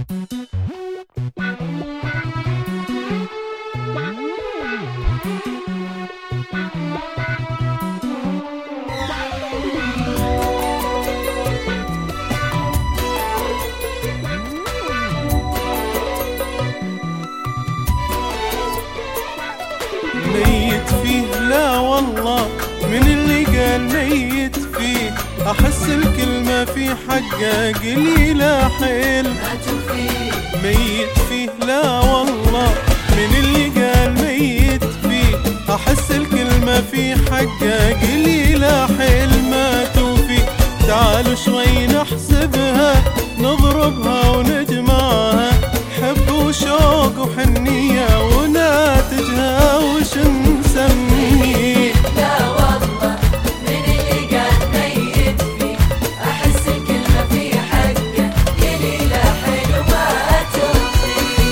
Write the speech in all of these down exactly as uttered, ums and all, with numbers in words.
ميت فيه لا والله، من اللي قال ميت فيه، أحس الكلمة في حقه قليلة حيل. ميت فيه لا والله، من اللي قال ميت فيه، أحس الكلمة في حقه قليلة حيل. ما توفي تعالوا شوي نحسبها، نضربها ونجمعها، حب وشوق وحنية وناتجها وش نسميه. لا والله من اللي قال ميت فيه، أحس الكلمة في حقه قليلة حلو ما توفي.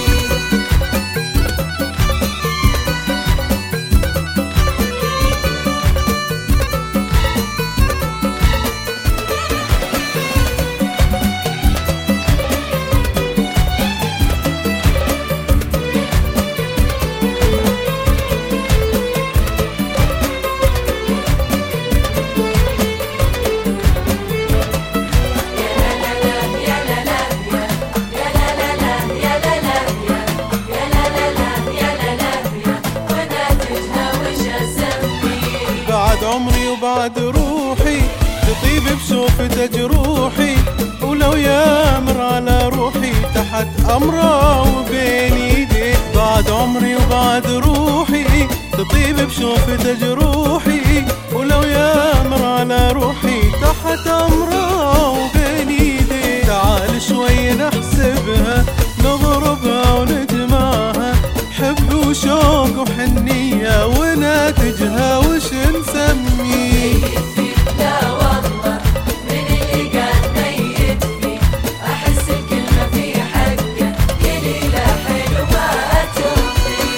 بعد عمري وبعد روحي تطيب بشوفته جروحي، ولو يامر على روحي تحت أمره وبين يديه. بعد عمري وبعد روحي تطيب بشوفته جروحي، ولو يامر على روحي تحت أمره وبين يديه. تعال شوي نحسبها، نضربها ونجمعها، حب وشوق وحنية وناتجها وش نسميه. لا والله من اللي قال ميت فيه، أحس الكلمة في حقه قليلة حلو ما توفي.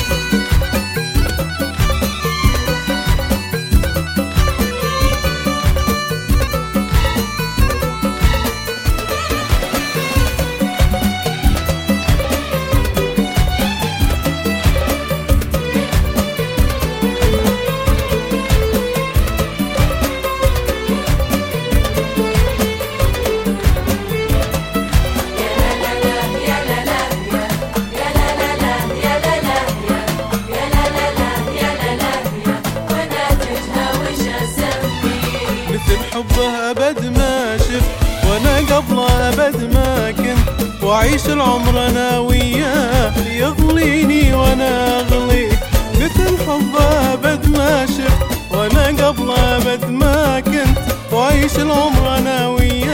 حبه أبد ما شفت وأنا قبله أبد ما كنت، وأعيش العمر أنا وياه يغليني وأنا أغليه. مثل حبه أبد ما شفت وأنا قبله أبد ما كنت، وأعيش العمر أنا وياه